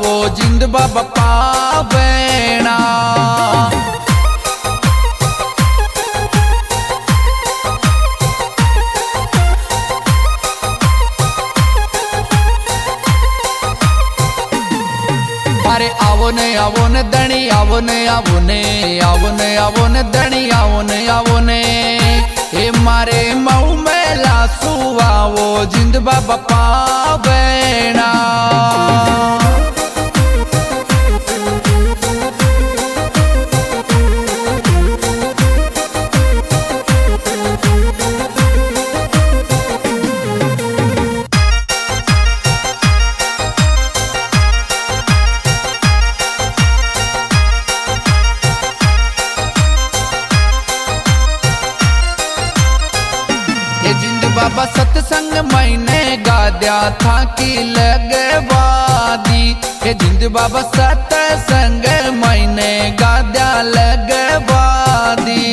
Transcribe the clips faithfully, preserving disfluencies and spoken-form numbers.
सुआवो जिंद बाबा पावेणा। अरे आवो ने आवो ने धनी आवो ने आवो ने आवो ने आवो ने धनी आवो ने आवो ने हे मारे मऊ मेला सुआवो जिंद बाबा पावेणा। जिंद बाबा सत्संग मैंने गाद्या था कि लगवादी। हे जिंद बाबा सत्संग मैंने गाद्या लगवादी।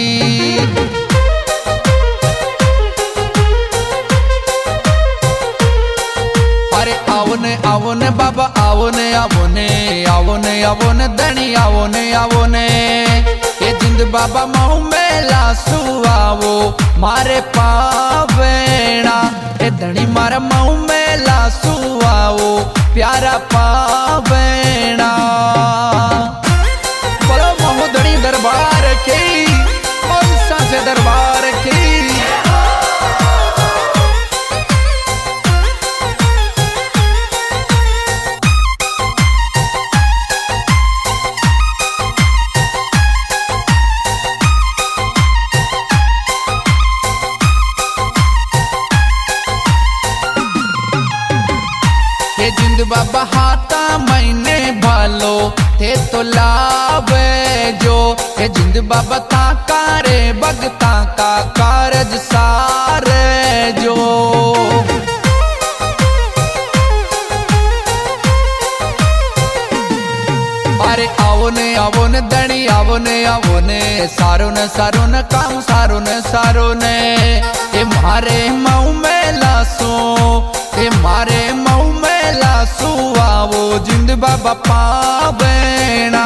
अरे आओ ने आओ ने बाबा आओ ने आओ ने आओ ने आओ ने धनी आओ ने आओ ने ये जिंद बाबा मऊ मेला सुआवो मारे पावेणा। ए धनी मारा मऊ मेला सुआवो प्यारा पावेणा। बोलो मऊ धनी दरबार की कौन से दरबार की। ये जिंद बाबा हाथा मैंने भालो थे तो लावे जो। ये जिंद बाबा ताका रे भगता का कारज सारे जो। अरे आओ ने आओ ने धनी आओ ने आओ ने सारो ने सारो ने काम सारो ने सारो ने ये मारे मऊ मेला सो ये मारे मऊ मेला सुआवो जिंद बाबा पावेणा।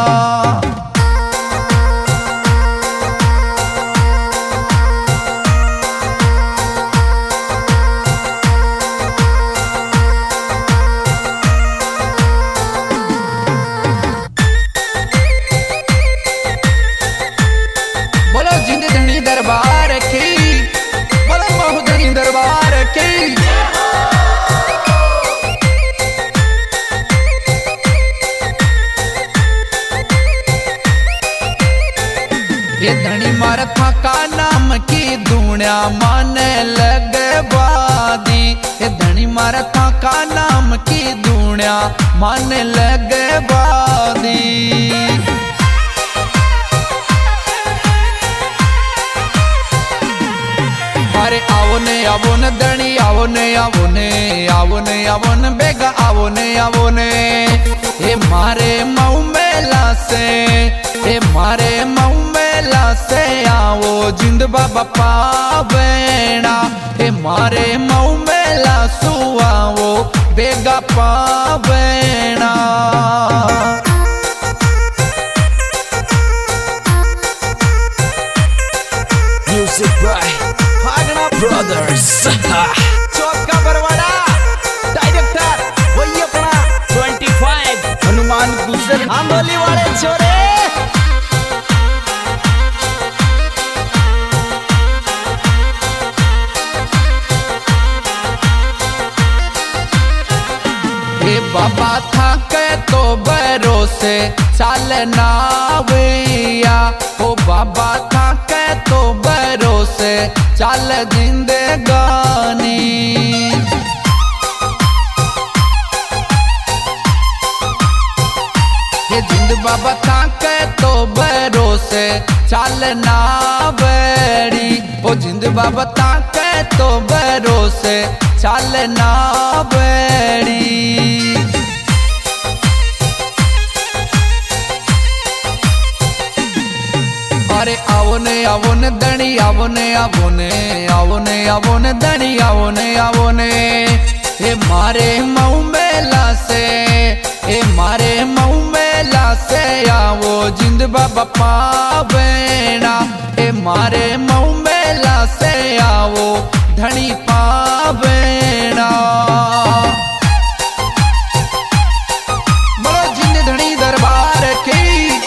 बोलो जिंद धनी दरबार की बोलो मऊ धनी दरबार की। ये धनी मारथा का नाम की दुनिया माने लगवादी। ये धनी मारथा का नाम की दुनिया माने लगवादी। अरे आओ ने आओ ने धनी आओ ने आओ ने आओ ने आओ ने बेगा आओ ने आओ ने ये मारे मऊ मेला से ये मारे मऊ मेला से आओ जिंद बाबा पावेणा। ये मारे मऊ मेला सुआवो बेगा पावेणा। Music by Hagana Brothers। चौका बरवाड़ा डायरेक्टर वही अपना पच्चीस हनुमान गुजर आंदोली वाले छोरे। हे बाबा था के तो भरोसे चालना भैया। ओ बाबा था के तो भरोसे चल जिंदगानी। ये जिंद बाबा था के तो भरोसे चालना बड़ी। ओ जिंद बाबा था के तो भरोसे चालना बड़ी। अरे आओ ने आओ ने धनी आओ ने आओ ने आओ ने आओ ने धनी आओ ने आओ ने हे मारे मऊ मेला से हे बाबा पावेना। ए मारे मऊ मेला से आवो धनी पावेना। बोलो जिंद धनी दरबार की।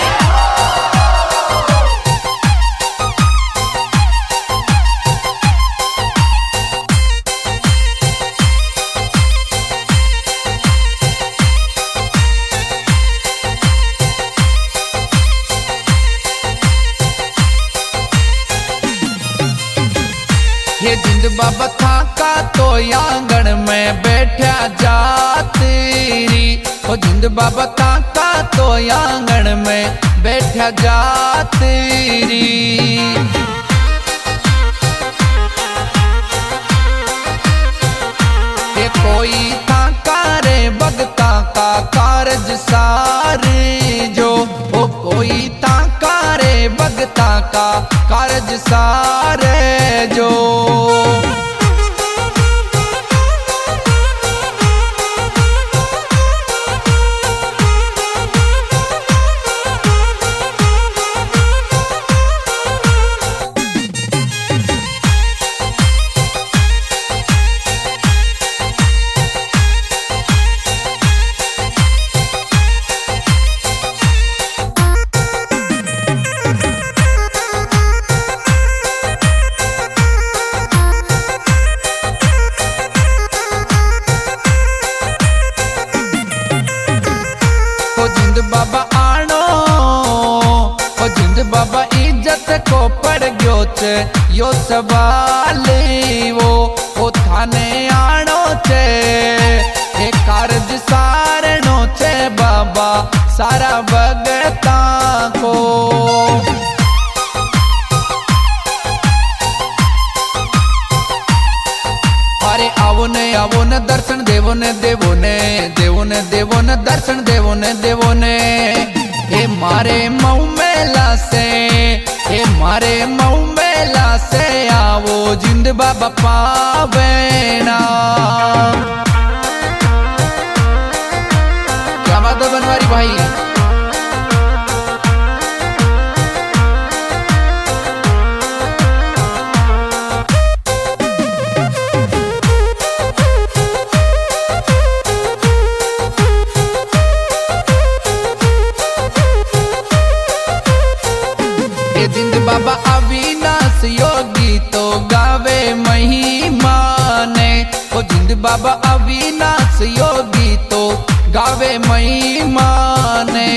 ये जिंद बाबा था का तो आंगन में बैठा जा तेरी। ओ जिंद बाबा था का तो आंगन में बैठा जा तेरी। ये कोई था कारे भगता का कारज सारे जो। ओ कोई था कारे भगता का कारज सारे जो। जिंद बाबा आनो ओ जिंद बाबा इज्जत को पड़ गयो छे यो सवाल वो। ओ थाने आनो छे ए कारज सारनो छे बाबा सारा भगता को। अरे आवो ने आवो ने दर्शन देवो ने देवो ने देवो ने देवो ने दर्शन देवो ने देवो ने। ए मारे मऊ मेला से ए मारे मऊ मेला से आवो जिंद बाबा पावेना। क्या बात है बनवारी भाई। जिंद बाबा अविनाश योगी तो गावे महिमा ने। ओ जिंद बाबा अविनाश योगी तो गावे महिमा ने।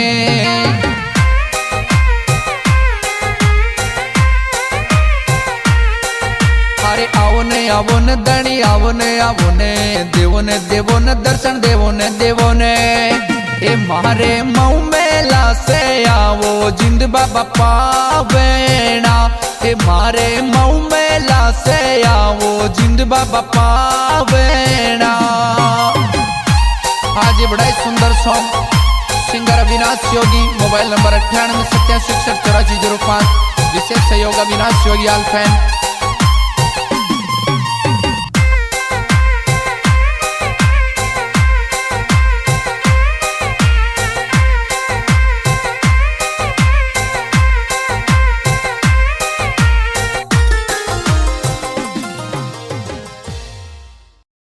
अरे आओ ने आवो ने धनी आवो ने आवो ने देवो ने देवो ने दर्शन देवो ने देवो ने। ए मारे मऊ मेला से आवो जिंद बाबा पावेना। ए मारे मऊ मेला से आवो जिंद बाबा पावेना। आज ये बड़ा ही सुंदर song singer Avinash Yogi. Mobile number अट्ठानवे सत्तासी इकसठ चौरासी जीरो पाँच। विशेष सहयोग अविनाश योगी आल फैन।